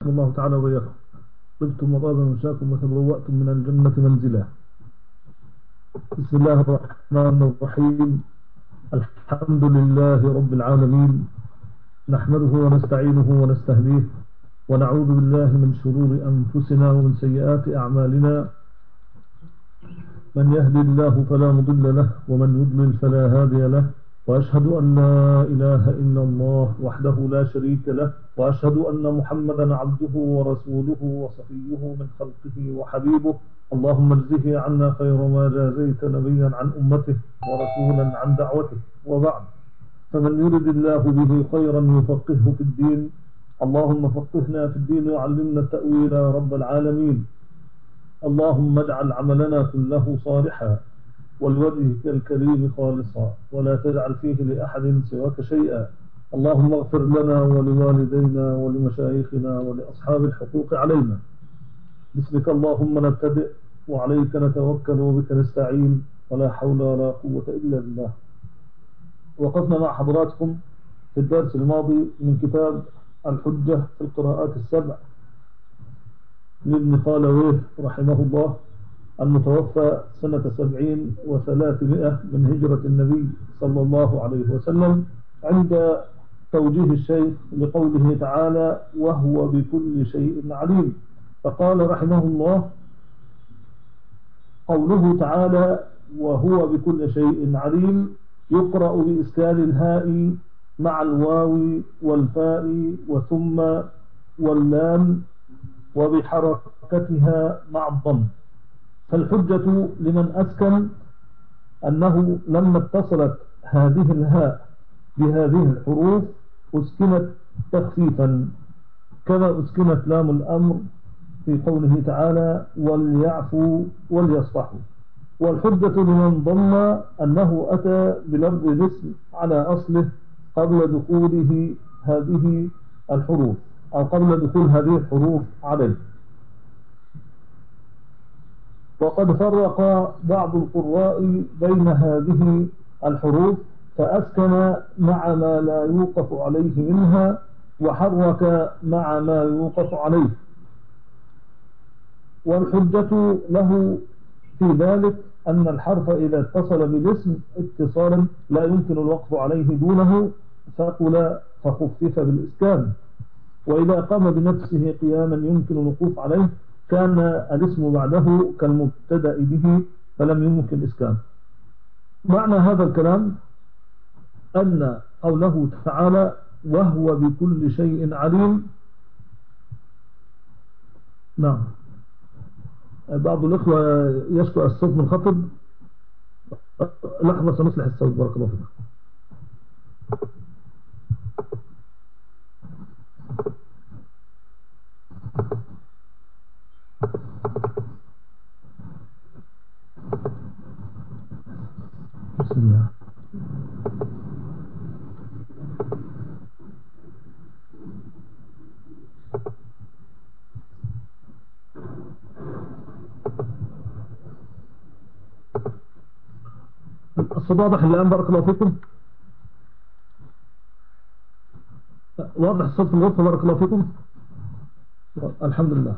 الله تعالى وإياكم. طبتم وطاب مشاكم وتبوأتم من الجنة منزلا. بسم الله الرحمن الرحيم. الحمد لله رب العالمين، نحمده ونستعينه ونستهديه ونعوذ بالله من شرور أنفسنا ومن سيئات أعمالنا. من يهدي الله فلا مضل له ومن يضلل فلا هادي له، وأشهد أن لا إله إلا الله وحده لا شريك له، وأشهد أن محمدا عبده ورسوله وصفيه من خلقه وحبيبه. اللهم اجزه عنا خير ما جازيت نبيا عن أمته ورسولا عن دعوته. وبعد، فمن يرد الله به خيرا يفقهه في الدين. اللهم فقهنا في الدين وعلمنا التأويل يا رب العالمين. اللهم اجعل عملنا كله صالحا ولوجهك الكريم خالصا، ولا تجعل فيه لأحد سواك شيئا. اللهم اغفر لنا ولوالدينا ولمشايخنا ولأصحاب الحقوق علينا. باسمك اللهم نبتدئ وعليك نتوكل وبك نستعين، ولا حول ولا قوة إلا بالله. وقفنا مع حضراتكم في الدرس الماضي من كتاب الحجة في القراءات السبع لابن خالويه رحمه الله، المتوفى سنة 70 و300 من هجرة النبي صلى الله عليه وسلم، عند توجيه الشيخ لقوله تعالى: وهو بكل شيء عليم. فقال رحمه الله: قوله تعالى وهو بكل شيء عليم يقرأ بإسكان الهاء مع الواو والفاء وثم واللام، وبحركتها مع الضم. فالحجة لمن أسكن أنه لما اتصلت هذه الهاء بهذه الحروف أسكنت تخفيفا، كما أسكنت لام الأمر في قوله تعالى: وليعفوا وليصفحوا. والحجة لمن ضم أنه أتى بلفظ الاسم على أصله قبل دخوله هذه الحروف، أو قبل دخول هذه الحروف عليه. وقد فرق بعض القراء بين هذه الحروف فأسكن مع ما لا يوقف عليه منها، وحرك مع ما يوقف عليه. والحجة له في ذلك أن الحرف إذا اتصل بالاسم اتصالا لا يمكن الوقف عليه دونه ثقل فخفف بالإسكان، وإذا قام بنفسه قياما يمكن الوقوف عليه كان الاسم بعده كالمبتدأ به فلم يمكن إسكان. معنى هذا الكلام أن قوله تعالى وهو بكل شيء عليم. نعم، بعض الأخوة يشكو الصوت منخفض. لحظة سنصلح الصوت، بارك الله فيك. بسم الله. الصوت واضح الآن؟ بارك الله فيكم. واضح الصوت في الغرفة؟ بارك الله فيكم. الحمد لله.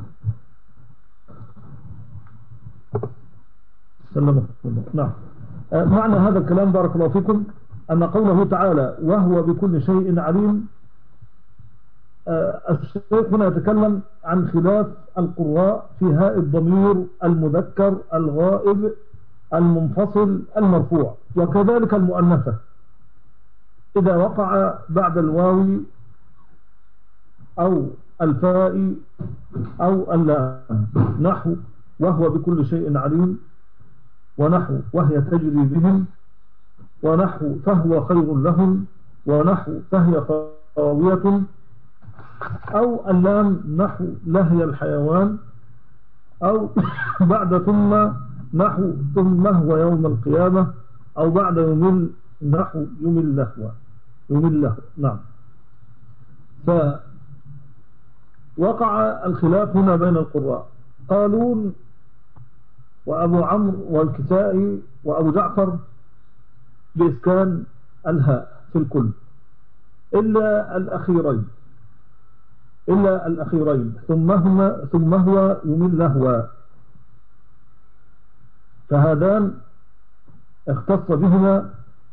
سلمكم الله. نعم، معنى هذا الكلام بارك الله فيكم أن قوله تعالى وهو بكل شيء عليم، الشيخ هنا يتكلم عن خلاف القراء في هاء الضمير المذكر الغائب المنفصل المرفوع، وكذلك المؤنثة إذا وقع بعد الواو أو الفاء أو اللام، نحو وهو بكل شيء عليم، ونحو وهي تجري بهم، ونحو فهو خير لهم، ونحو فهي خاوية، أو اللام نحو لهي الحيوان، أو بعد ثم نحو ثم هو يوم القيامة، أو بعد يمل نحو يمل له. نعم. فوقع الخلاف هنا بين القراء. قالون وأبو عمرو والكسائي وأبو جعفر بإسكان الهاء في الكل إلا الأخيرين، إلا الأخيرين ثم هو يمل لهوا، فهذان اختص بهما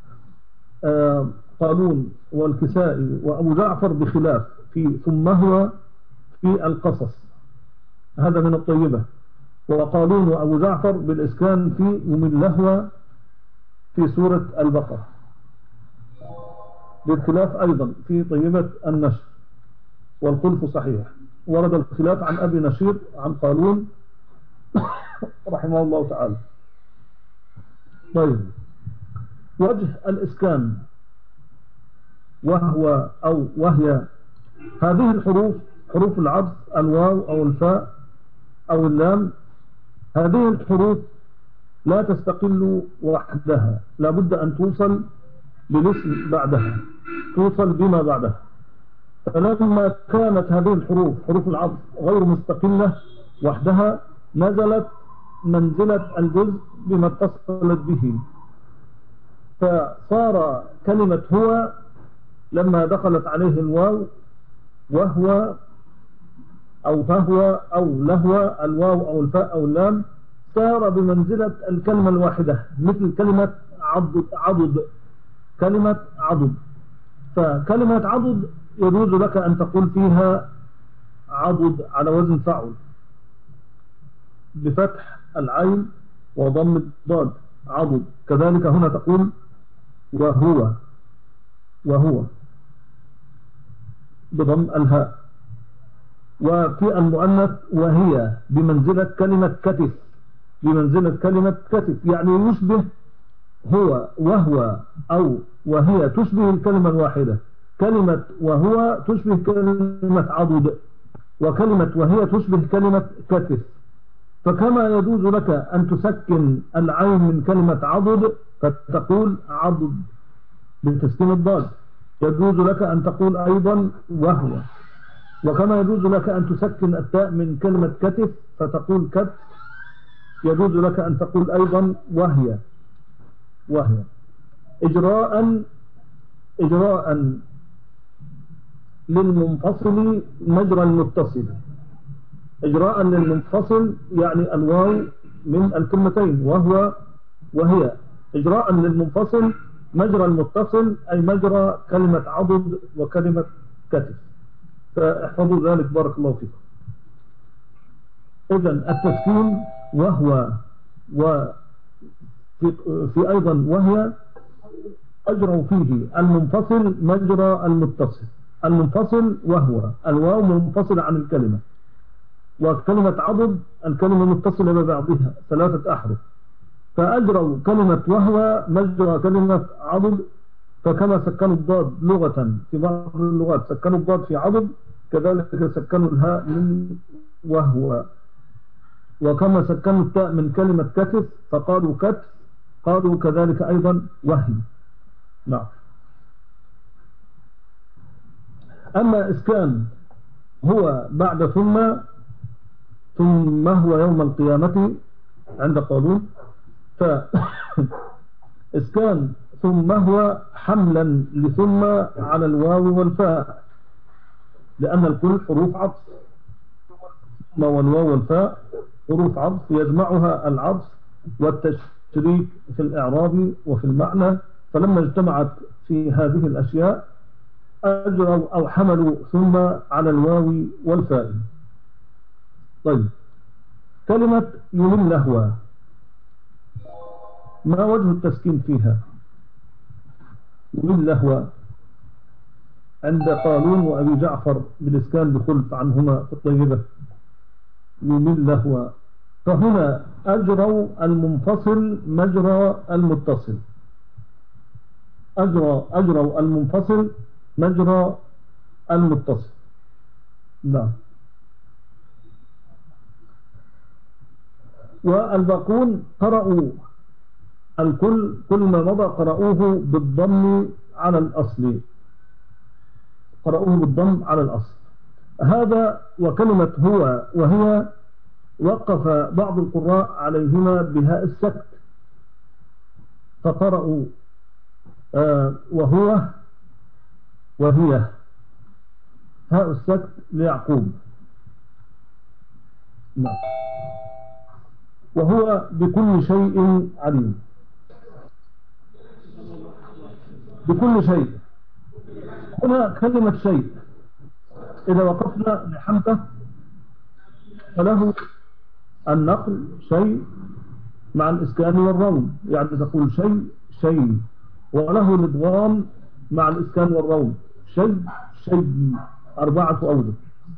قالون والكسائي وأبو جعفر بخلاف في ثم هو في القصص، هذا من الطيبة. وقالون وأبو جعفر بالإسكان في يمل لهوا في سورة البقرة، بالخلاف أيضا في طيبة النشر، والخلف صحيح. ورد الخلاف عن أبي نشير عن قالون رحمه الله تعالى. طيب، وجه الإسكان وهو أو وهي هذه الحروف، حروف العطف، الواو أو الفاء أو اللام، هذه الحروف لا تستقل وحدها، لا بد أن توصل بالاسم بعدها، توصل بما بعدها. فلما كانت هذه الحروف حروف العطف غير مستقلة وحدها، نزلت منزلة الجزء بما اتصلت به، فصار كلمة هو لما دخلت عليه الواو وهو أو فهو أو لهو، الواو أو الفاء أو اللام، صار بمنزلة الكلمة الواحدة، مثل كلمة عضد، كلمة عضد. فكلمة عضد يجوز لك أن تقول فيها عضد على وزن فعل بفتح العين وضم الضاد، عضد. كذلك هنا تقول وهو بضم الهاء. وفي المؤنث وهي بمنزلة كلمة كتف، بمنزلة كلمة كتف، يعني يشبه هو وهو أو وهي تشبه الكلمة الواحدة. كلمة وهو تشبه كلمة عضد، وكلمة وهي تشبه كلمة كتف. فكما يجوز لك أن تسكن العين من كلمة عضد فتقول عضد بتسكين الضاد، يجوز لك أن تقول أيضا وهو. وكما يجوز لك أن تسكن التاء من كلمة كتف فتقول كتف، يجوز لك أن تقول أيضا وهي. إجراء للمنفصل مجرى المتصل. إجراء للمنفصل يعني الواو من الكلمتين وهو وهي، إجراء للمنفصل مجرى المتصل أي مجرى كلمة عضد وكلمة كتف. فاحفظوا ذلك بارك الله فيكم. إذن التسكين وهو في أيضا وهي أجروا فيه المنفصل مجرى المتصل. المنفصل وهو الواو منفصلة عن الكلمة، وكلمة عضد الكلمة متصلة ببعضها 3 أحرف، فأجروا كلمة وهو مجرى كلمة عضد. فكما سكنوا الضاد لغة في بعض اللغات سكنوا الضاد في عضد، كذلك سكنوا الهاء من وهو. وكما سكنوا التاء من كلمة كتف فقالوا كتف، قالوا كذلك أيضا وهي. نعم. أما إسكان هو بعد ثم هو يوم القيامة عند قالون، فإسكان ثم هو حملا لثم على الواو والفاء، لأن الكل حروف عطف، ما والواو والفاء حروف عطف يجمعها العطف والتشريك في الإعراب وفي المعنى. فلما اجتمعت في هذه الأشياء أجروا أو حملوا ثم على الواو والفاء. طيب، كلمة يمل لهوا ما وجه التسكين فيها؟ يمل لهوا عند قالون وأبي جعفر بالإسكان بخلف عنهما في الطيبة، يمل لهوا. فهنا أجروا المنفصل مجرى المتصل، أجروا المنفصل مجرى المتصل. نعم. والباقون قرأوا الكل كل ما مضى قرأوه بالضم على الأصل، قرأوه بالضم على الأصل. هذا وكلمة هو وهي وقف بعض القراء عليهما بهاء السكت، فقرأوا وهو وهي. هاء السكت ليعقوب. نعم. وهو بكل شيء عليم. بكل شيء هنا كلمة شيء إذا وقفنا لحمزة فله النقل شيء مع الإسكان والروم، يعني تقول شيء شيء، وله الإدغام مع الإسكان والروم شيء شيء، 4 أوجه.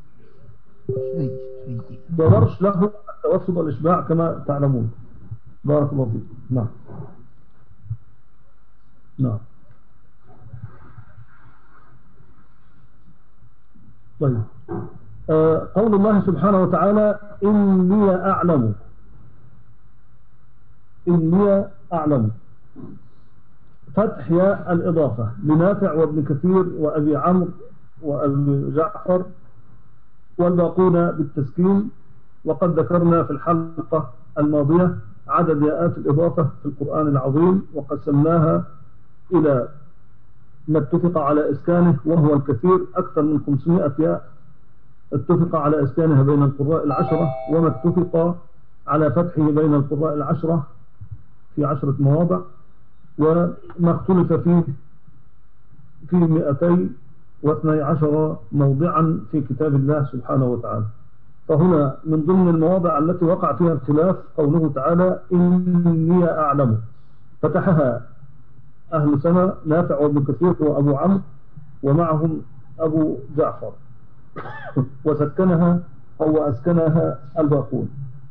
وورش له التوسط والإشباع كما تعلمون. بارك الله فيك. نعم. نعم. طيب. قول الله سبحانه وتعالى إني أعلم، إني أعلم، فتح ياء الإضافة لنافع وابن كثير وأبي عمرو وأبي جعفر، والباقون بالتسكين. وقد ذكرنا في الحلقة الماضية عدد ياءات الإضافة في القرآن العظيم، وقسمناها إلى ما اتفق على إسكانه وهو الكثير، أكثر من 500 ياء اتفق على إسكانها بين القراء 10، وما اتفق على فتحه بين القراء 10 في 10 مواضع، وما اختلف فيه في 212 موضعا في كتاب الله سبحانه وتعالى. فهنا من ضمن المواضع التي وقع فيها الخلاف قوله تعالى إني أعلم، فتحها أهل سنة نافع وابن كثير وأبو عمرو ومعهم أبو جعفر، وسكنها أو أسكنها الباقون.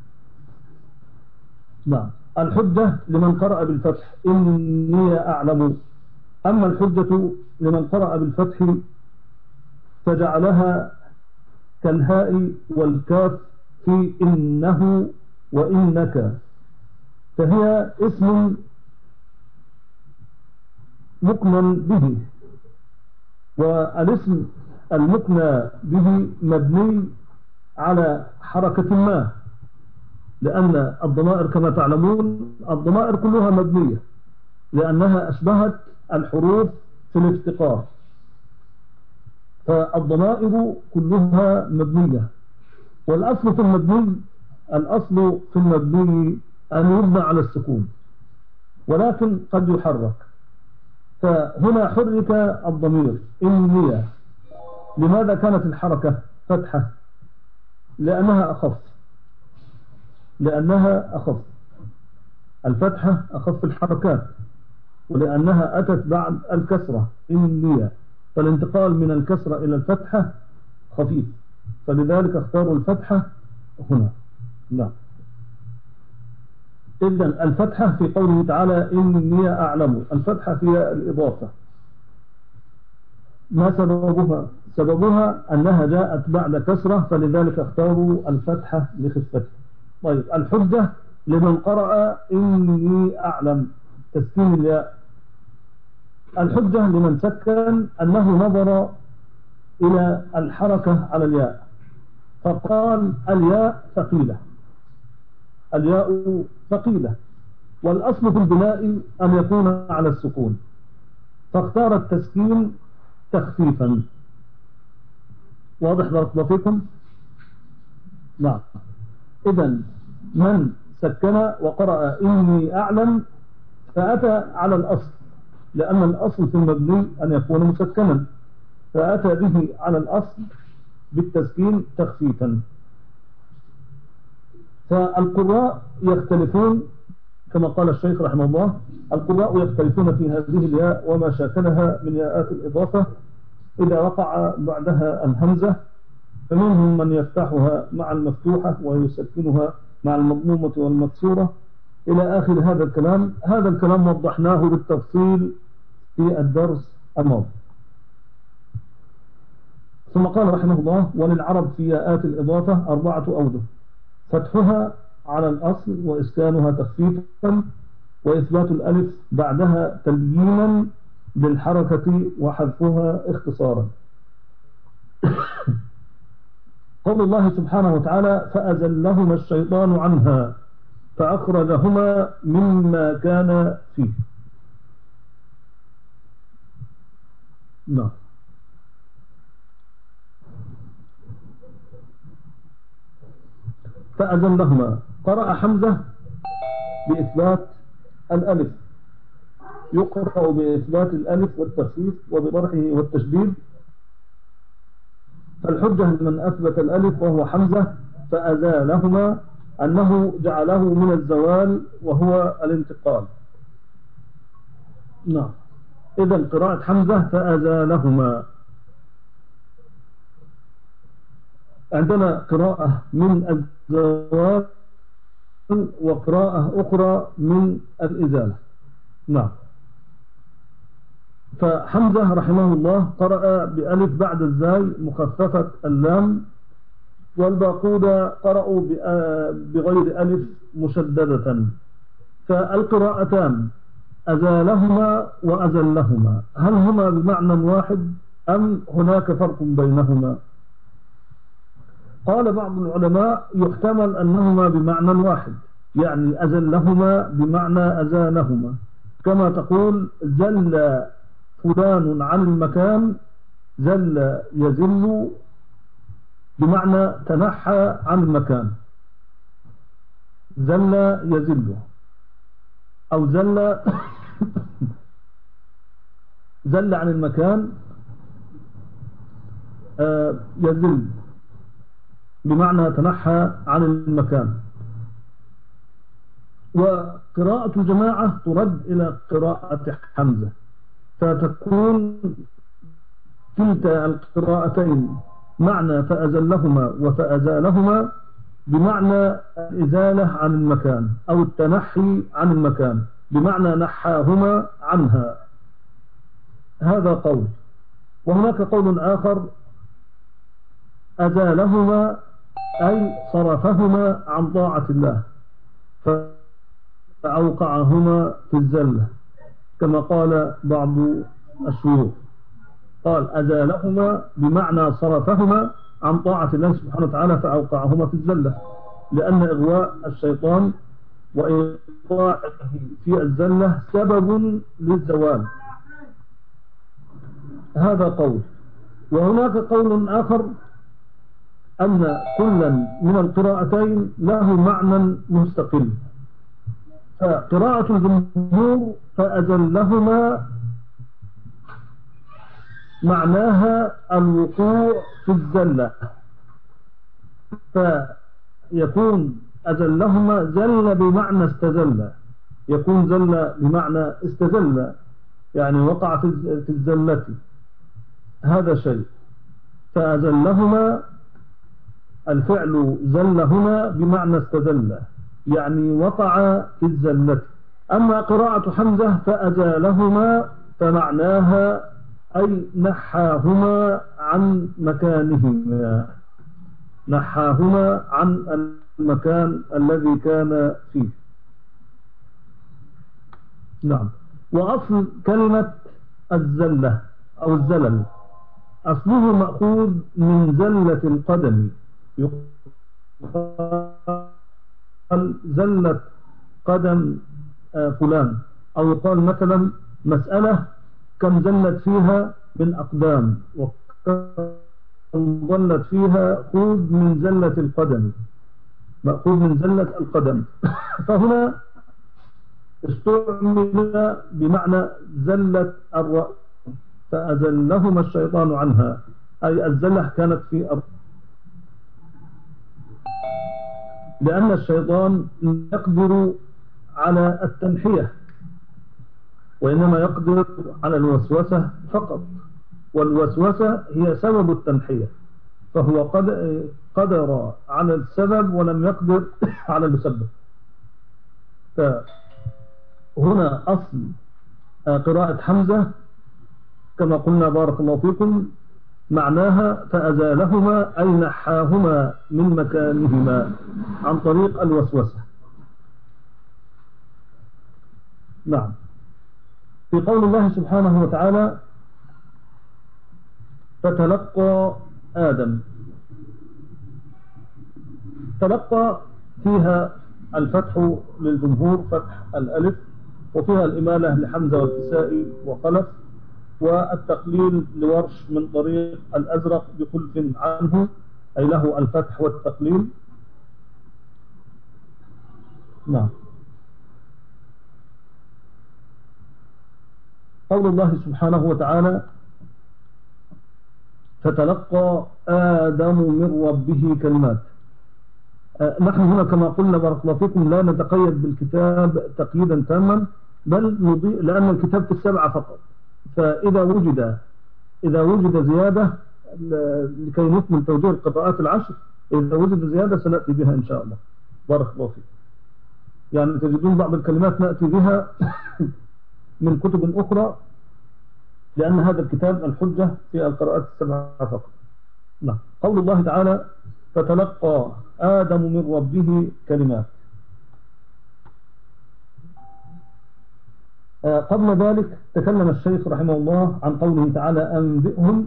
نعم. الحجة لمن قرأ بالفتح إني أعلم. أما الحجة لمن قرأ بالفتح فجعلها كالهاء والكاف في إنه وإنك، فهي اسم مكنى به، والاسم المكنى به مبني على حركة ما، لأن الضمائر كما تعلمون الضمائر كلها مبنية لأنها أشبهت الحروف في الافتقار، فالضمائر كلها مبنية. والأصل في المبني، الأصل في المبني أن يبنى على السكون، ولكن قد يحرك. فهنا حرك الضمير إني. لماذا كانت الحركة فتحة؟ لأنها أخف، لأنها أخف. الفتحة أخف الحركات، ولأنها أتت بعد الكسرة إني، فالانتقال من الكسرة إلى الفتحة خفيف، فلذلك اختاروا الفتحة هنا. لا. إذن الفتحة في قوله تعالى إني أعلم، الفتحة فيها الإضافة. ما سببها؟ سببها أنها جاءت بعد كسرة، فلذلك اختاروا الفتحة لخفتها. طيب. الحجة لمن قرأ إني أعلم تسكين الياء. الحجة لمن سكن أنه نظر إلى الحركة على الياء فقال الياء ثقيلة، الياء ثقيلة، والأصل في البناء أن يكون على السكون، فاختار التسكين تخفيفا. واضح بارك الله فيكم؟ نعم. إذن من سكن وقرأ إني أعلم فأتى على الأصل، لأن الأصل في المبني أن يكون مسكنا، فأتى به على الأصل بالتسكين تخفيفا. فالقراء يختلفون كما قال الشيخ رحمه الله، القراء يختلفون في هذه الياء وما شاكلها من ياءات الإضافة إذا وقع بعدها الهمزة، فمنهم من يفتحها مع المفتوحة ويسكنها مع المضمومة والمكسورة إلى آخر هذا الكلام. هذا الكلام وضحناه بالتفصيل في الدرس الماضي. ثم قال رحمه الله وللعرب في ياءات الإضافة 4 أوجه: فتحها على الأصل وإسكانها تخفيفا، وإثبات الألف بعدها تليينا بالحركة وحذفها اختصارا. قول الله سبحانه وتعالى فأزلهما الشيطان عنها فأخرجهما مما كان فيه. نعم. فأزلهما. قرأ حمزة بإثبات الألف، يقرأ بإثبات الألف والتخفيف وبطرحه والتشديد. فالحجة من أثبت الألف وهو حمزة فأزالهما أنه جعله من الزوال وهو الانتقال. نعم، إذن قراءة حمزة فأزالهما. عندنا قراءة من الزوال وقراءة أخرى من الإزالة. نعم، فحمزة رحمه الله قرأ بألف بعد الزاي مخففة اللام، والباقون قرأوا بغير ألف مشددة. فالقراءتان أزالهما وأزلهما هل هما بمعنى واحد أم هناك فرق بينهما؟ قال بعض العلماء يحتمل أنهما بمعنى واحد، يعني أزلهما بمعنى أزالهما، كما تقول زل فلان عن المكان، زل يزل بمعنى تنحى عن المكان، زل يزل، أو زل زل عن المكان يزل بمعنى تنحى عن المكان. وقراءة الجماعة ترد إلى قراءة حمزة، فتكون كلتا القراءتين معنى فأزلهما وفأزالهما بمعنى الإزالة عن المكان أو التنحي عن المكان بمعنى نحاهما عنها. هذا قول. وهناك قول آخر أزالهما أي صرفهما عن طاعة الله فأوقعهما في الزلة، كما قال بعض الشيوخ، قال أزالهما بمعنى صرفهما عن طاعة الله سبحانه وتعالى فأوقعهما في الزلة، لأن إغواء الشيطان وإيقاعه في الزلة سبب للزوال. هذا قول. وهناك قول آخر أن كلا من القراءتين له معنى مستقل. فقراءة الجمهور فأزلهما معناها الوقوع في الزلة، فيكون أزلهما زل بمعنى استزل، يكون زل بمعنى استزل، يعني وقع في الزلة. هذا شيء. فأزلهما الفعل زل هنا بمعنى استزل، يعني وقع في الزلة. أما قراءة حمزة فأزالهما فمعناها أي نحاهما عن مكانهما، نحاهما عن المكان الذي كان فيه. نعم. وأصل كلمة الزلة أو الزلل أصله مأخوذ من زلة القدم، يقال زلت قدم فلان، أو يقال مثلا مسألة كم زلت فيها من أقدام، وكم ظلت فيها خذ من زلة القدم، مأخوذ من زلة القدم. فهنا استعمل بمعنى زلة الرأس، فأزلهما الشيطان عنها، أي الزلة كانت في أرض، لأن الشيطان يقدر على التنحية وإنما يقدر على الوسوسة فقط، والوسوسة هي سبب التنحية، فهو قدر على السبب ولم يقدر على المسبب. فهنا أصل قراءة حمزة كما قلنا بارك الله فيكم معناها فأزالهما أي نحاهما من مكانهما عن طريق الوسوسة. نعم. في قول الله سبحانه وتعالى فتلقى آدم، تلقى فيها الفتح للجمهور فتح الألف، وفيها الإمالة لحمزة والكسائي وخلف، والتقليل لورش من طريق الأزرق بخلف عنه، أي له الفتح والتقليل. نعم. قول الله سبحانه وتعالى فتلقى آدم من ربه كلمات. نحن هنا كما قلنا بارك الله فيكم لا نتقيد بالكتاب تقييدا تاما، بل نضيء لأن الكتاب في السبعة فقط، إذا وجد زيادة لكي نكمل توجيه القراءات العشر، إذا وجد زيادة سنأتي بها إن شاء الله بارك الله فيكم. يعني تجدون بعض الكلمات نأتي بها من كتب أخرى، لأن هذا الكتاب الحجة في القراءات السبعة فقط. نعم. قول الله تعالى فتلقى آدم من ربه كلمات. قبل ذلك تكلم الشيخ رحمه الله عن قوله تعالى أنبئهم.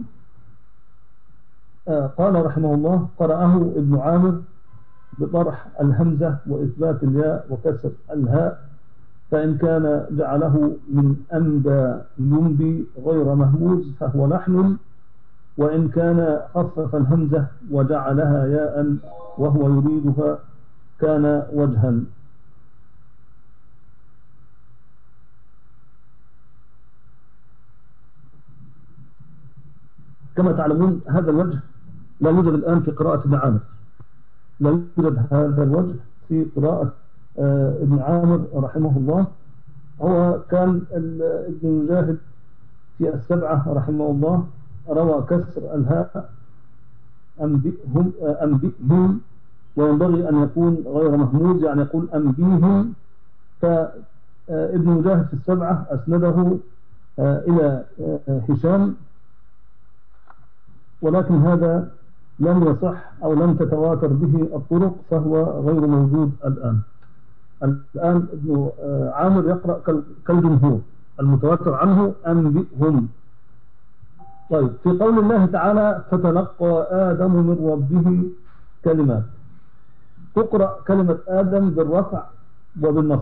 قال رحمه الله قرأه ابن عامر بطرح الهمزة وإثبات الياء وكسر الهاء، فإن كان جعله من أنبى ينبي غير مهموز فهو لحن، وإن كان خفف الهمزة وجعلها ياء وهو يريدها كان وجها. كما تعلمون هذا الوجه لا يوجد الآن في قراءة ابن عامر، لا يوجد هذا الوجه في قراءة ابن عامر رحمه الله. هو كان ابن مجاهد في السبعة رحمه الله روى كسر الهاء أنبئهم، وينبغي أن يكون غير مهموز يعني يقول أنبيهم. فابن مجاهد في السبعة أسنده إلى هشام، ولكن هذا لم يصح أو لم تتواتر به الطرق، فهو غير موجود الآن. ابن عامر يقرأ كالجمهور، المتواتر عنه أنبئهم. طيب، في قول الله تعالى فتلقى آدم من ربه كلمات، تقرأ كلمة آدم بالرفع وبالنصب.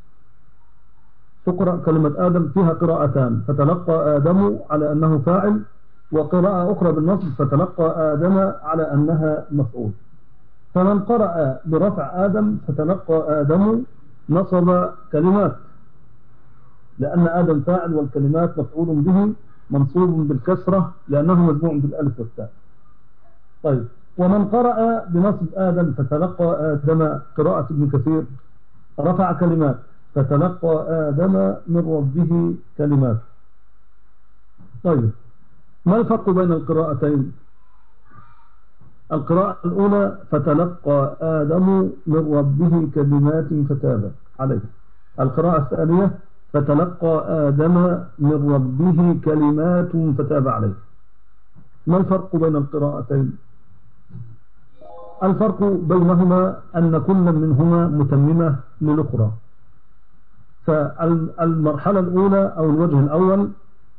تقرأ كلمة آدم فيها قراءتان، فتلقى آدم على أنه فاعل، وقراءة أخرى بالنصب فتلقى آدم على أنها مفعول. فمن قرأ برفع آدم فتلقى آدم نصب كلمات، لأن آدم فاعل والكلمات مفعول به منصوب بالكسرة لأنه مجموع بالألف والتاء. طيب، ومن قرأ بنصب آدم فتلقى آدم قراءة ابن كثير رفع كلمات فتلقى آدم من ربه كلمات. طيب، ما الفرق بين القراءتين؟ القراءة الأولى فتلقى آدم من ربه كلمات فتاب عليه. القراءة الثانية فتلقى آدم من ربه كلمات فتاب عليه. ما الفرق بين القراءتين؟ الفرق بينهما أن كل منهما متممة للأخرى. فالمرحلة الأولى أو الوجه الأول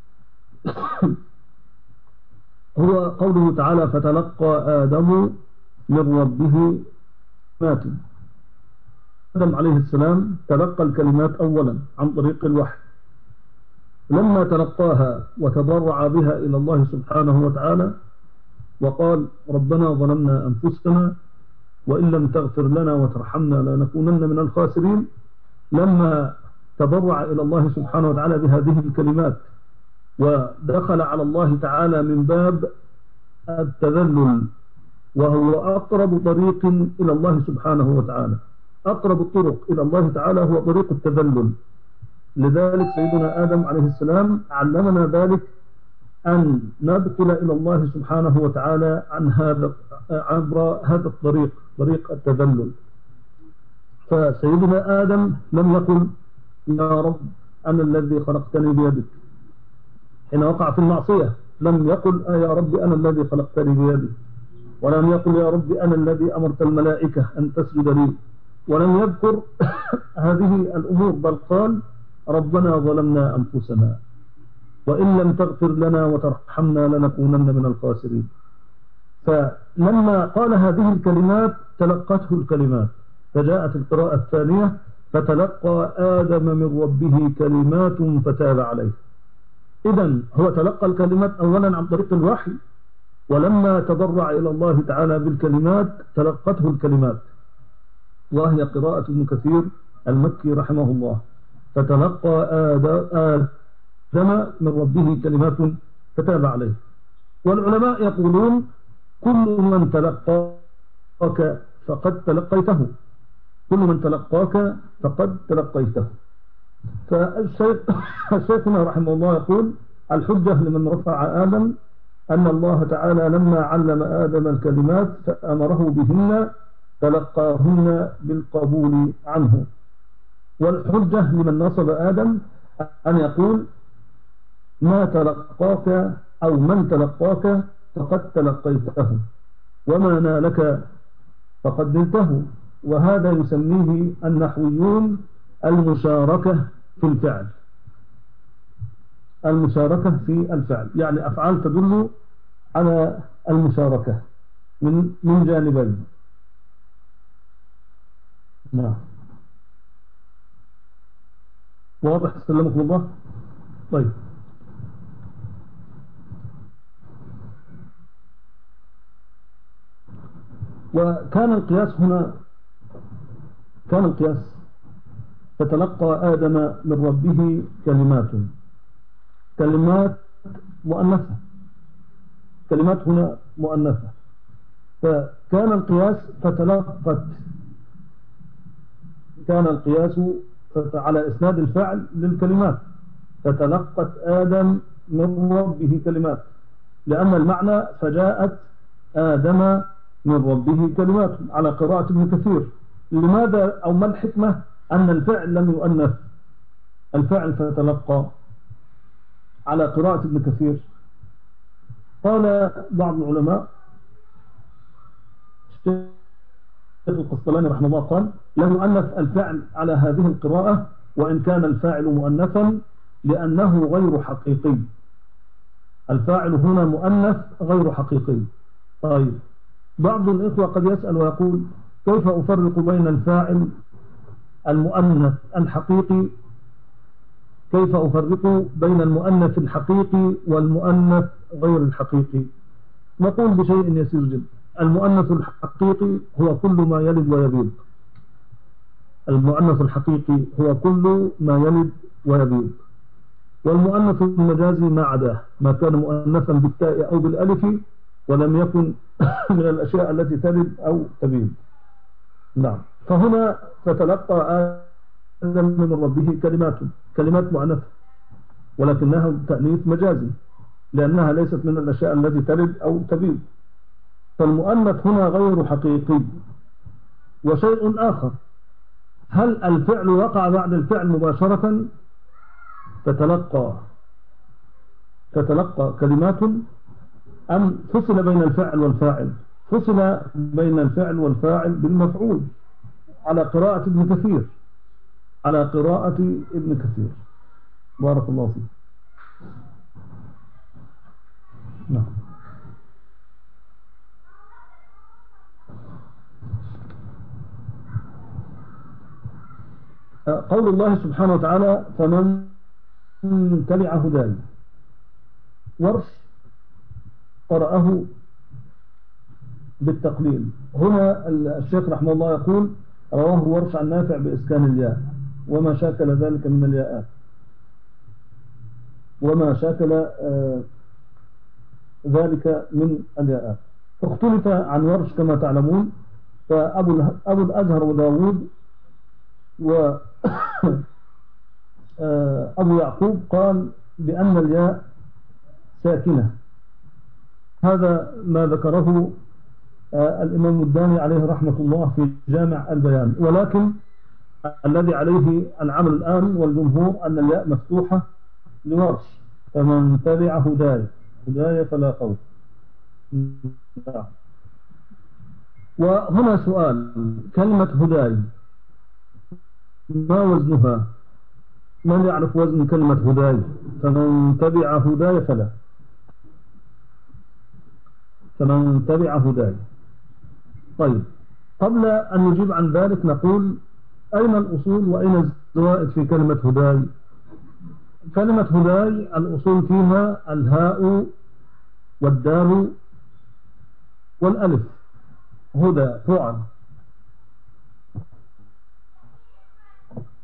هو قوله تعالى فتلقى آدم من ربه كلمات. آدم عليه السلام تلقى الكلمات أولا عن طريق الوحي، لما تلقاها وتضرع بها إلى الله سبحانه وتعالى وقال ربنا ظلمنا أنفسنا وإن لم تغفر لنا وترحمنا لنكونن من الخاسرين، لما تضرع إلى الله سبحانه وتعالى بهذه الكلمات ودخل على الله تعالى من باب التذلل، وهو أقرب طريق إلى الله سبحانه وتعالى. أقرب الطرق إلى الله تعالى هو طريق التذلل. لذلك سيدنا آدم عليه السلام علمنا ذلك، أن ندخل إلى الله سبحانه وتعالى عبر هذا الطريق، طريق التذلل. فسيدنا آدم لم يقل يا رب أنا الذي خلقتني بيدك حين وقع في المعصية، لم يقل يا رب أنا الذي خلقتني بيدك، ولم يقل يا رب أنا الذي أمرت الملائكة أن تسجد لي، ولم يذكر هذه الأمور، بل قال ربنا ظلمنا أنفسنا وإن لم تغفر لنا وترحمنا لنكونن من الخاسرين. فلما قال هذه الكلمات تلقته الكلمات، فجاءت القراءة الثانية فتلقى آدم من ربه كلمات فتاب عليه. إذن هو تلقى الكلمات أولا عن طريق الوحي، ولما تضرع إلى الله تعالى بالكلمات تلقته الكلمات. وهي قراءة ابن كثير المكي رحمه الله. فتلقى آدم من ربه كلمات فتاب عليه. والعلماء يقولون كل من تلقاك فقد تلقيته، كل من تلقاك فقد تلقيته. فالشيخنا رحمه الله يقول الحجة لمن رفع آدم أن الله تعالى لما علم آدم الكلمات فأمره بهن تلقاهن بالقبول عنه. والحجة لمن نصب آدم أن يقول ما تلقاك أو من تلقاك فقد تلقيته، وما نالك فقد نلته. وهذا يسميه النحويون المشاركة في الفعل، المشاركة في الفعل، يعني أفعال تدل على المشاركة من جانبين. نعم، واضح؟ سلمكم الله. طيب، وكان القياس هنا، كان القياس فتلقى آدم من ربه كلمات مؤنثة، كلمات هنا مؤنثة. فكان القياس كان القياس على إسناد الفعل للكلمات، فتلقت آدم من ربه كلمات، لأن المعنى فجاءت آدم من ربه كلمات على قراءة ابن كثير. لماذا أو ما الحكمة أن الفعل لم يؤنث، الفعل فتلقى على قراءة ابن كثير؟ قال بعض العلماء، الشيخ القسطلاني رحمه الله قال لم يؤنث الفعل على هذه القراءة وإن كان الفاعل مؤنثا لأنه غير حقيقي. الفاعل هنا مؤنث غير حقيقي. طيب، بعض الإخوة قد يسأل ويقول كيف أفرق بين الفاعل المؤنث الحقيقي، كيف أفرق بين المؤنث الحقيقي والمؤنث غير الحقيقي؟ نقول بشيء يسير جدا. المؤنث الحقيقي هو كل ما يلد ويبيض، المؤنث الحقيقي هو كل ما يلد ويبيض. والمؤنث المجازي ما عداه، ما كان مؤنثا بالتاء أو بالألف ولم يكن من الأشياء التي تلد أو تبيض. نعم، فهنا فتلقى آدم من ربه كلمات مؤنثة، ولكنها تأنيث مجازي لأنها ليست من الأشياء التي تلد أو تبيض. فالمؤنث هنا غير حقيقي. وشيء آخر، هل الفعل وقع بعد الفعل مباشرة فتلقى كلمات، أم فصل بين الفعل والفاعل؟ فصل بين الفعل والفاعل بالمفعول على قراءة ابن كثير، على قراءة ابن كثير. بارك الله فيك. نعم. قول الله سبحانه وتعالى فمن تبع هداي، ورش قرأه بالتقليل. هنا الشيخ رحمه الله يقول رواه ورش عن نافع بإسكان الياء وما شاكل ذلك من الياءات، وما شاكل ذلك من الياءات. اختلف عن ورش كما تعلمون، فأبو الأزهر وداود وأبو يعقوب قال بأن الياء ساكنة. هذا ما ذكره الإمام الداني عليه رحمة الله في جامع البيان، ولكن الذي عليه العمل الآن والجمهور أن الياء مفتوحة لورش فمن تبع هداية فلا خوف. وهنا سؤال، كلمة هداي ما وزنها؟ من يعرف وزن كلمة هداي؟ فمن تبع هداي فمن تبع هداي. طيب، قبل أن نجيب عن ذلك نقول أين الأصول وأين الزوائد في كلمة هداي؟ كلمة هداي الأصول فيها الهاء والدال والألف. هدى فعل،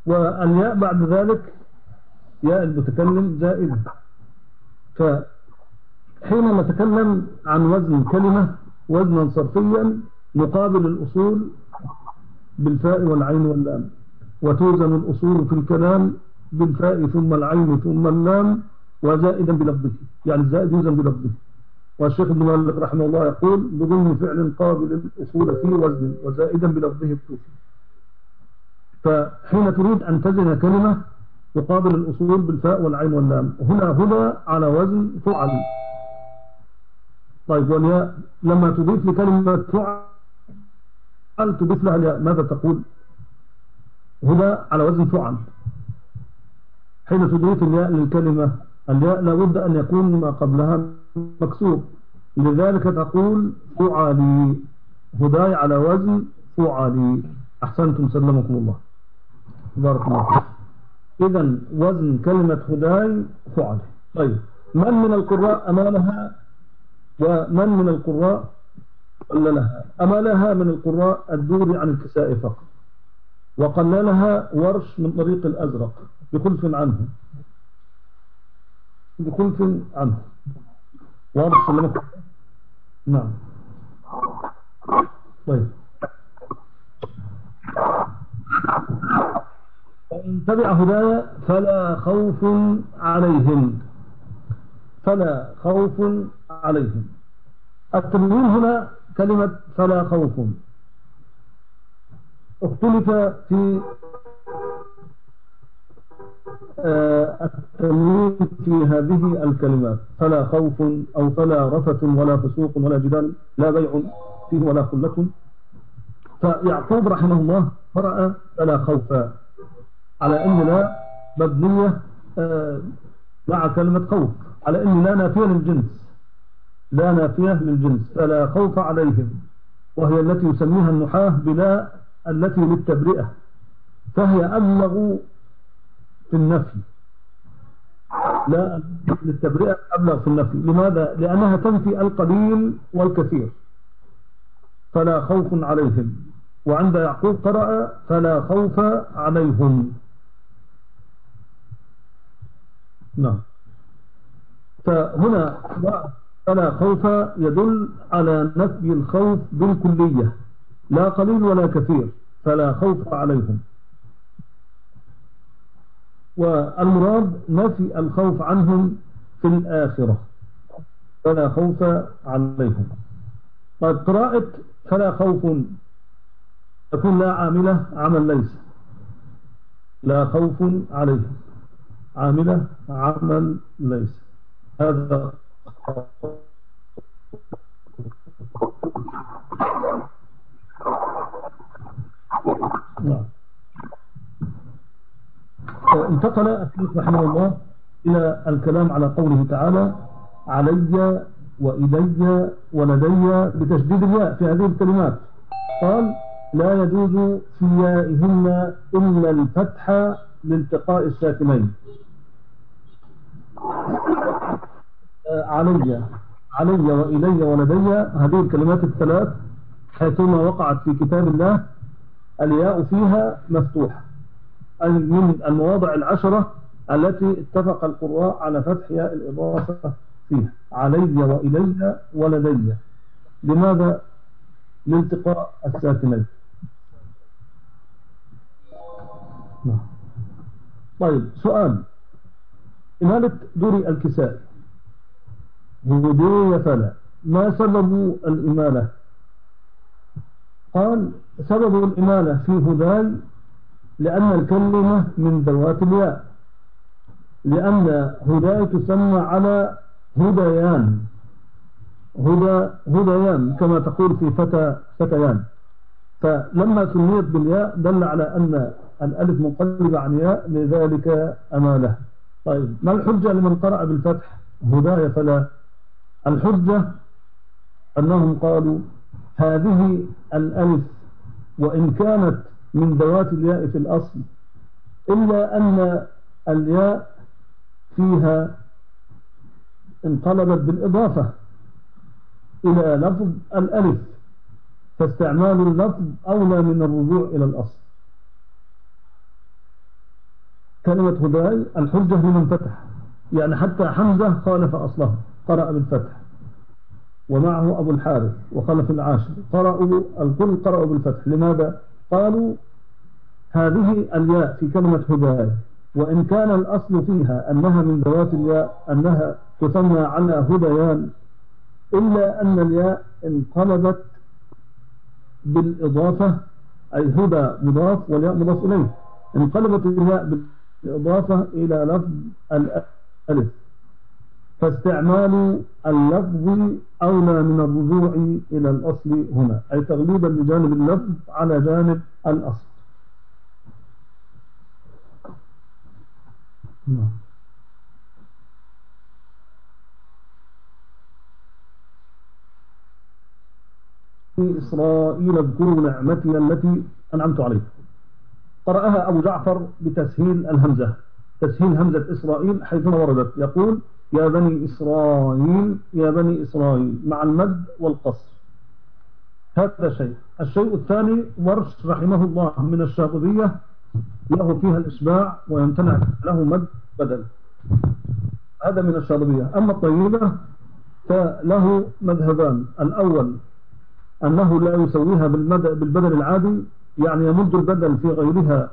والياء بعد ذلك ياء المتكلم زائدة. فحين نتكلم عن وزن كلمة وزنا صرفيا نقابل الأصول بالفاء والعين واللام، وتوزن الأصول في الكلام بالفاء ثم العين ثم اللام وزائدا بلفظه، يعني الزائد يوزن بلفظه. والشيخ ابن مالك رحمه الله يقول بضمن فعل قابل الأصول في وزن وزائدا بلفظه التوفي. فحين تريد أن تزن كلمة تقابل الأصول بالفاء والعين واللام. هنا هدى على وزن فعل. طيب والياء لما تضيف لكلمة فعل تضيف لها الياء ماذا تقول؟ هدى على وزن فعل. حين تضيف الياء للكلمة الياء لابد أن يكون ما قبلها مكسور، لذلك تقول فعلي. هداي على وزن فعلي. أحسنتم سلمكم الله، بارك الله فيكم. إذن وزن كلمة هداي فعلي. طيب من من القراء أمالها ومن من القراء قللها؟ أمالها من القراء الدوري عن الكساء فقط، وقللها ورش من طريق الأزرق بخلف عنه واضح سلمك. نعم. طيب فإن تبع هدايا فلا خوف عليهم. فلا خوف عليهم. التنوين هنا كلمة فلا خوف اختلف في التنوين في هذه الكلمات، فلا خوف أو فلا رفث ولا فسوق ولا جدال، لا بيع فيه ولا خلة. فيعقوب رحمه الله قرأ فلا خوف على أن لا مبنية مع كلمة خوف، على أن لا نافية للجنس، لا نافية للجنس. فلا خوف عليهم، وهي التي يسميها النحاة بلا التي للتبرئة، فهي أبلغ في النفي. لا للتبرئة أبلغ في النفي. لماذا؟ لأنها تنفي القليل والكثير. فلا خوف عليهم. وعند يعقوب قرأ فلا خوف عليهم. نعم. فهنا فلا خوف يدل على نفي الخوف بالكلية، لا قليل ولا كثير. فلا خوف عليهم. والمراد نفي الخوف عنهم في الآخرة. فلا خوف عليهم. طيب قراءة فلا خوف تكون لا عاملة عمل ليس. لا خوف عليهم عاملة عمل ليس. هذا نعم. انتقل الشيخ رحمه الله إلى الكلام على قوله تعالى علي وإلي ولدي بتشديد الياء في هذه الكلمات. قال لا يجوز في يائهن إلا الفتح لالتقاء الساكنين. علي وإلي ولدي هذه الكلمات الثلاث حيثما وقعت في كتاب الله الياء فيها مفتوحة، أي من المواضع 10 التي اتفق القراء على فتح ياء الإضافة فيها. علي وإلي ولدي. لماذا؟ لالتقاء الساكنين. طيب سؤال. إمالة دوري الكسائي هدي فلا، ما سبب الإمالة؟ قال سبب الإمالة في هداي لأن الكلمة من ذوات الياء، لأن هداي تسمى على هديان، هديان كما تقول في فتيان. فلما سميت بالياء دل على أن الألف منقلبة عن ياء، لذلك أماله. طيب ما الحجة لمن قرأ بالفتح هداي فلا؟ الحجة أنهم قالوا هذه الألف وإن كانت من ذوات الياء في الأصل، إلا أن الياء فيها انقلبت بالإضافة إلى لفظ الألف، فاستعمال اللفظ أولى من الرجوع إلى الأصل. كلمة هداي الحجة لمن فتح، يعني حتى حمزة خالف أصله قرأ بالفتح، ومعه أبو الحارث وخلف العاشر الكل قرأوا بالفتح. لماذا؟ قالوا هذه الياء في كلمة هداي وإن كان الأصل فيها أنها من ذوات الياء أنها تثنى على هديان، إلا أن الياء انقلبت بالإضافة، أي هدى مضاف والياء مضاف إليه، انقلبت الياء بالإضافة إلى لفظ الألف، فاستعمال اللفظ أولى من الرجوع إلى الأصل هنا، أي تغليبا لجانب اللفظ على جانب الأصل. في إسرائيل اذكروا نعمتي التي أنعمت عليه، قرأها أبو جعفر بتسهيل الهمزة، تسهيل همزة إسرائيل حيثما وردت، يقول يا بني إسرائيل يا بني إسرائيل مع المد والقصر. هذا شيء. الشيء الثاني ورش رحمه الله من الشاطبية له فيها الإشباع ويمتنع له مد بدل، هذا من الشاطبية. أما الطيبة فله مذهبان، الأول أنه لا يسويها بالبدل العادي، يعني يمد البدل في غيرها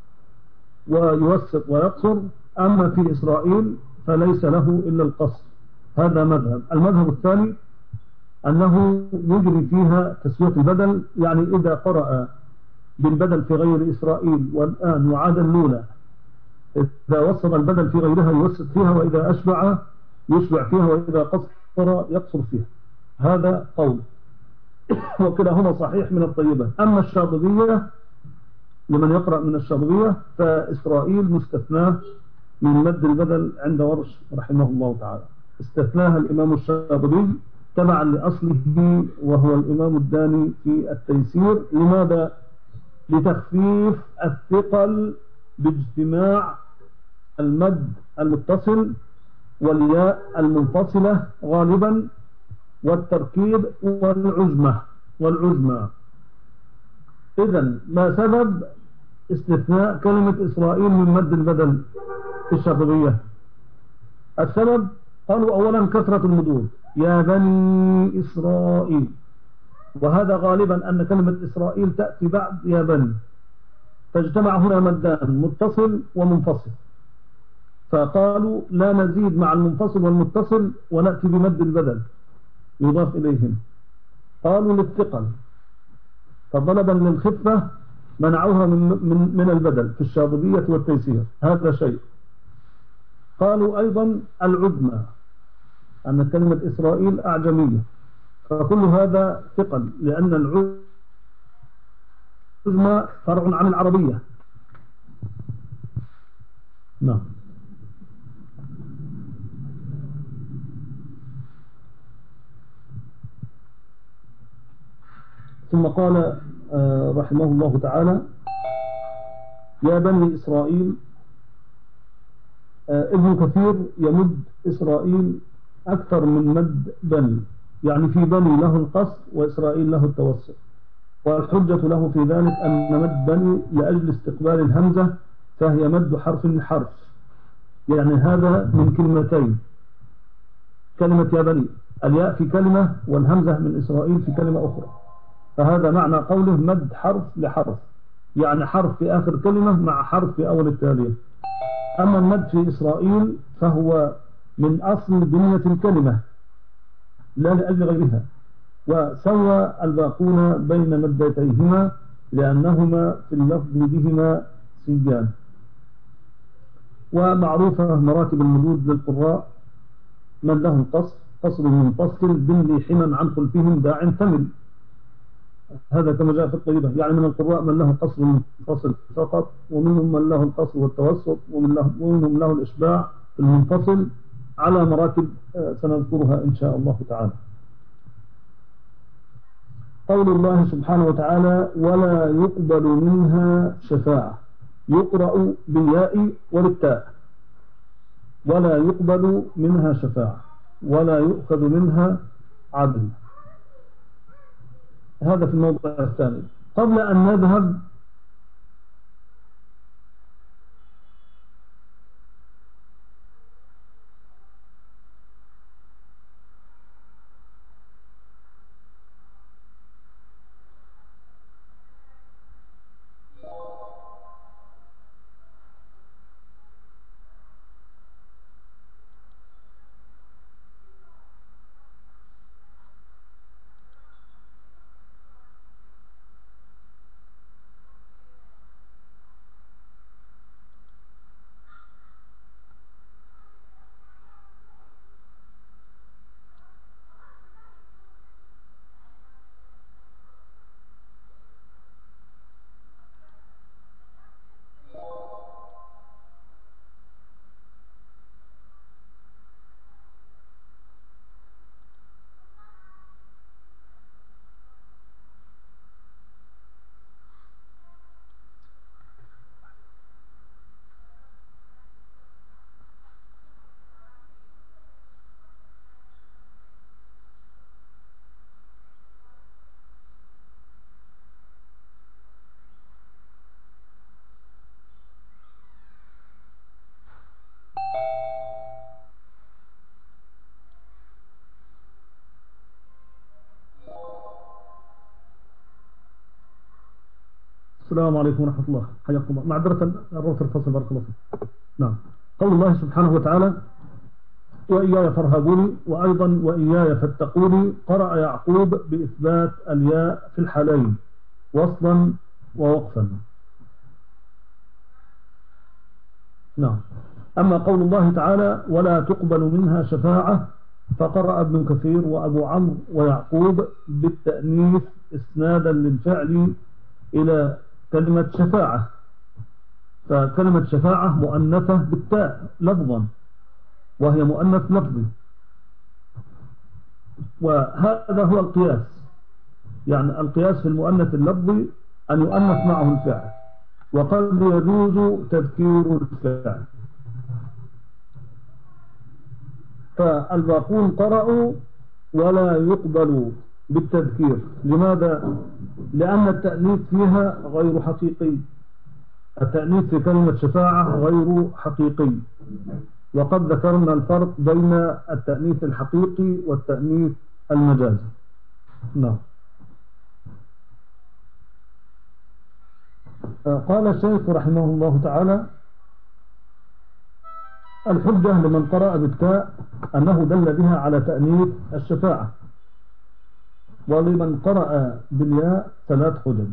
ويوسط ويقصر، أما في إسرائيل فليس له إلا القصر، هذا مذهب. المذهب الثاني أنه يجري فيها تسوية البدل، يعني إذا قرأ بالبدل في غير إسرائيل والآن وعاد الأولى، إذا وصل البدل في غيرها يوسط فيها، وإذا أشبع يشبع فيها، وإذا قصر يقصر فيها، هذا قول، وكلاهما صحيح من الطيبة. أما الشاطبية لمن يقرأ من الشاطبية فإسرائيل مستثناه من مد البدل عند ورش رحمه الله تعالى، استثناها الإمام الشاطبي تبعا لأصله وهو الإمام الداني في التيسير. لماذا؟ لتخفيف الثقل باجتماع المد المتصل والياء المنفصلة غالبا والتركيب والعزمة. إذن ما سبب استثناء كلمة إسرائيل من مد البدل في الشاطبية؟ السبب قالوا أولا كثرة المدود، يا بني إسرائيل، وهذا غالبا أن كلمة إسرائيل تأتي بعد يا بني، فاجتمع هنا مدان متصل ومنفصل، فقالوا لا نزيد مع المنفصل والمتصل ونأتي بمد البدل يضاف إليهم، قالوا للثقل، فطلبا للخفة منعوها من البدل في الشاطبية والتيسير، هذا شيء. قالوا أيضا العزمة، أن كلمة إسرائيل أعجمية، فكل هذا ثقل، لأن العزمة فرع عن العربية. نعم. ثم قال رحمه الله تعالى يا بني إسرائيل. ابن كثير يمد إسرائيل أكثر من مد بني، يعني في بني له القصر وإسرائيل له التوسط، والحجة له في ذلك أن مد بني لأجل استقبال الهمزة فهي مد حرف لحرف، يعني هذا من كلمتين، كلمة يا بني الياء في كلمة والهمزة من إسرائيل في كلمة أخرى، فهذا معنى قوله مد حرف لحرف، يعني حرف في آخر كلمة مع حرف في أول التالية. أما المد في إسرائيل فهو من أصل بنية الكلمة لا لأجل غيرها، وسوى الباقون بين مدتيهما لأنهما في اللفظ بهما سيان. ومعروفة مراتب المدود للقراء: من له القصر قصر منفصل باللي حمم عن خلفهم داع ثمل، هذا كما جاء في الطيبة، يعني من القراء من له قصر منفصل فقط، ومنهم من له القصر والتوسط، ومنهم له الإشباع المنفصل على مراتب سنذكرها إن شاء الله تعالى. قول الله سبحانه وتعالى ولا يقبل منها شفاعة، يقرأ بالياء وبالتاء، ولا يقبل منها شفاعة ولا يؤخذ منها عدل، هذا في الموضع الثاني. قبل أن نذهب السلام عليكم ورحمة الله، حياكم الله. معذرة الروتر الفصل، بارك الله فيك. نعم. قول الله سبحانه وتعالى: وإياي فارهبوني، وأيضا وإياي فاتقوني، قرأ يعقوب بإثبات الياء في الحالين وصلا ووقفا. نعم. أما قول الله تعالى: ولا تقبل منها شفاعة، فقرأ ابن كثير وأبو عمرو ويعقوب بالتأنيث إسنادا للفعل إلى كلمة شفاعة، فكلمة شفاعة مؤنثة بالتاء لفظا، وهي مؤنث لفظي، وهذا هو القياس. يعني القياس في المؤنث اللفظي أن يؤنث معه الفعل، وقد يجوز تذكير الفعل. فالباقون قرأوا ولا يقبل بالتذكير. لماذا؟ لأن التأنيث فيها غير حقيقي، التأنيث في كلمة شفاعة غير حقيقي، وقد ذكرنا الفرق بين التأنيث الحقيقي والتأنيث المجازي. نعم. قال الشيخ رحمه الله تعالى: الحجة لمن قرأ بالتاء أنه دل بها على تأنيث الشفاعة، ولمن قرأ بالياء 3 حجج.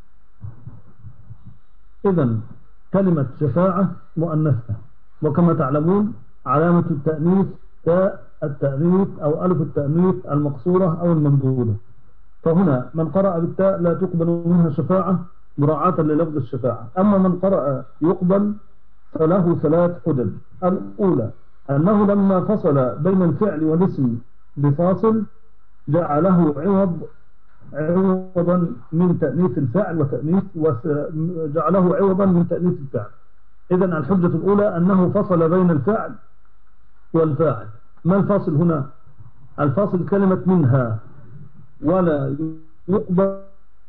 إذن كلمة شفاعة مؤنثة، وكما تعلمون علامة التأنيث تاء التأنيث أو ألف التأنيث المقصورة أو الممدودة، فهنا من قرأ بالتاء لا تقبل منها شفاعة مراعاة للفظ الشفاعة. أما من قرأ يقبل فله 3 حجج. الأولى أنه لما فصل بين الفعل والاسم بفاصل جعله عوضا من تأنيث الفعل وجعله عوضا من تأنيث الفعل. إذن الحجة الأولى أنه فصل بين الفعل والفاعل. ما الفاصل هنا؟ الفاصل كلمة منها، ولا يقبل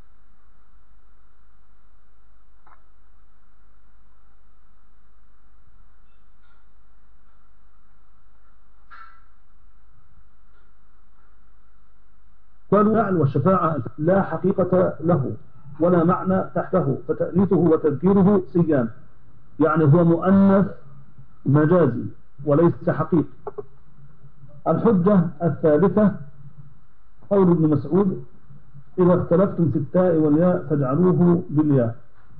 والفعل والشفاعة لا حقيقة له ولا معنى تحته، فتأنيثه وتذكيره سيان، يعني هو مؤنث مجازي وليس حقيقي. الحجة الثالثة قول ابن مسعود: إذا اختلفتم في التاء والياء فاجعلوه بالياء.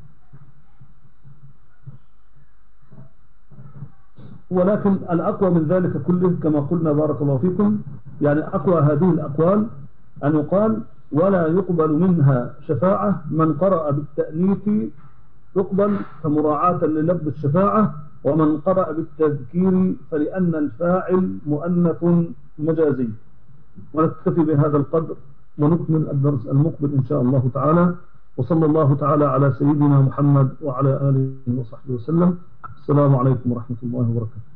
ولكن الأقوى من ذلك كله كما قلنا بارك الله فيكم، يعني أقوى هذه الأقوال أن يقال: ولا يقبل منها شفاعة، من قرأ بالتأنيث يقبل كمراعاة للفظ الشفاعة، ومن قرأ بالتذكير فلأن الفاعل مؤنث مجازي. ونكتفي بهذا القدر ونكمل الدرس المقبل إن شاء الله تعالى. وصلى الله تعالى على سيدنا محمد وعلى آله وصحبه وسلم. السلام عليكم ورحمة الله وبركاته.